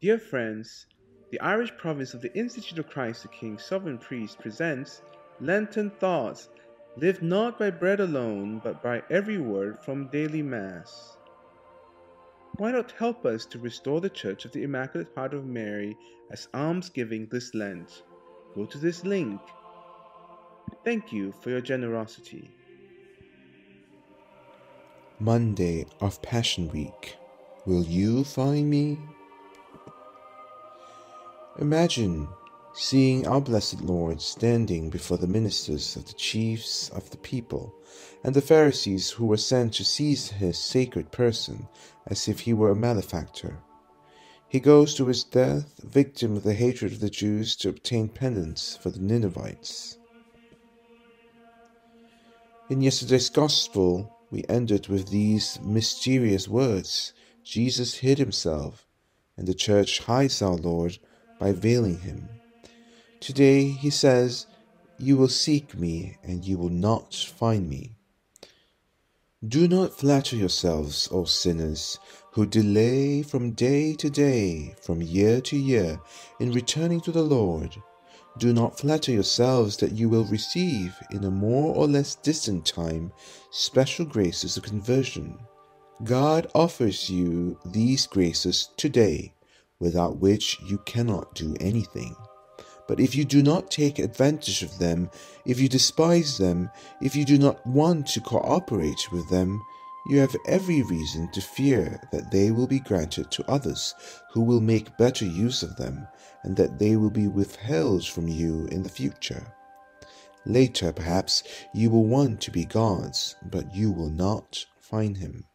Dear friends, the Irish province of the Institute of Christ the King Sovereign Priest presents Lenten Thoughts, live not by bread alone, but by every word from daily Mass. Why not help us to restore the Church of the Immaculate Heart of Mary as almsgiving this Lent? Go to this link. Thank you for your generosity. Monday of Passion Week. Will you find me? Imagine seeing our blessed Lord standing before the ministers of the chiefs of the people and the Pharisees who were sent to seize his sacred person as if he were a malefactor. He goes to his death, victim of the hatred of the Jews, to obtain penance for the Ninevites. In yesterday's Gospel, we ended with these mysterious words: Jesus hid himself, and the Church hides our Lord by veiling him. Today he says, "You will seek me, and you will not find me." Do not flatter yourselves, O sinners, who delay from day to day, from year to year, in returning to the Lord. Do not flatter yourselves that you will receive, in a more or less distant time, special graces of conversion. God offers you these graces today, without which you cannot do anything. But if you do not take advantage of them, if you despise them, if you do not want to cooperate with them, you have every reason to fear that they will be granted to others who will make better use of them, and that they will be withheld from you in the future. Later, perhaps, you will want to be God's, but you will not find him.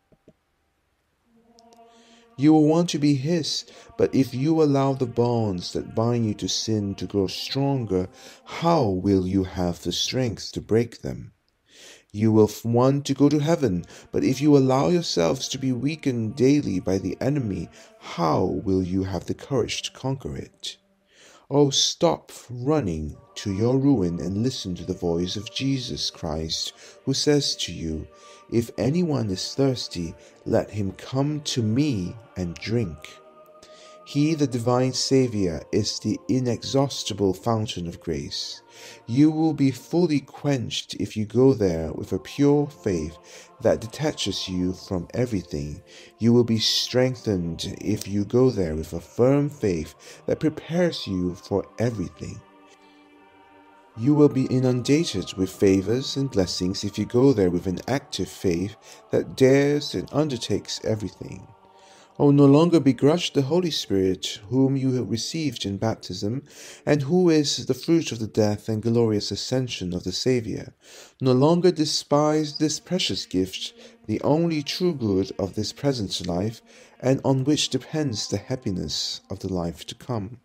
You will want to be his, but if you allow the bonds that bind you to sin to grow stronger, how will you have the strength to break them? You will want to go to heaven, but if you allow yourselves to be weakened daily by the enemy, how will you have the courage to conquer it? Oh, stop running to your ruin and listen to the voice of Jesus Christ, who says to you, "If anyone is thirsty, let him come to me and drink." He, the divine Savior, is the inexhaustible fountain of grace. You will be fully quenched if you go there with a pure faith that detaches you from everything. You will be strengthened if you go there with a firm faith that prepares you for everything. You will be inundated with favors and blessings if you go there with an active faith that dares and undertakes everything. Oh, no longer begrudge the Holy Spirit, whom you have received in baptism, and who is the fruit of the death and glorious ascension of the Saviour. No longer despise this precious gift, the only true good of this present life, and on which depends the happiness of the life to come.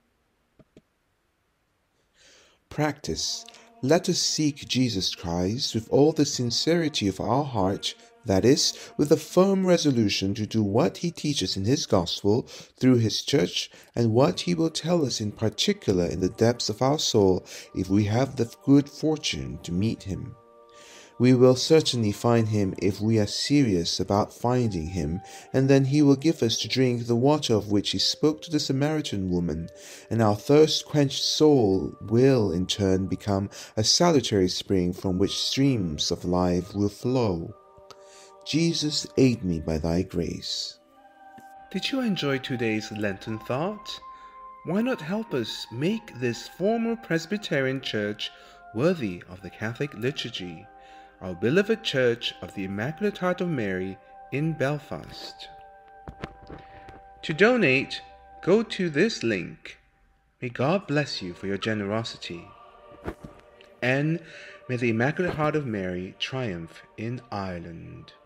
Practice. Let us seek Jesus Christ with all the sincerity of our heart, that is, with a firm resolution to do what he teaches in his gospel through his church, and what he will tell us in particular in the depths of our soul if we have the good fortune to meet him. We will certainly find him if we are serious about finding him, and then he will give us to drink the water of which he spoke to the Samaritan woman, and our thirst-quenched soul will in turn become a salutary spring from which streams of life will flow. Jesus, aid me by thy grace. Did you enjoy today's Lenten Thought? Why not help us make this former Presbyterian church worthy of the Catholic liturgy, our beloved Church of the Immaculate Heart of Mary in Belfast? To donate, go to this link. May God bless you for your generosity. And may the Immaculate Heart of Mary triumph in Ireland.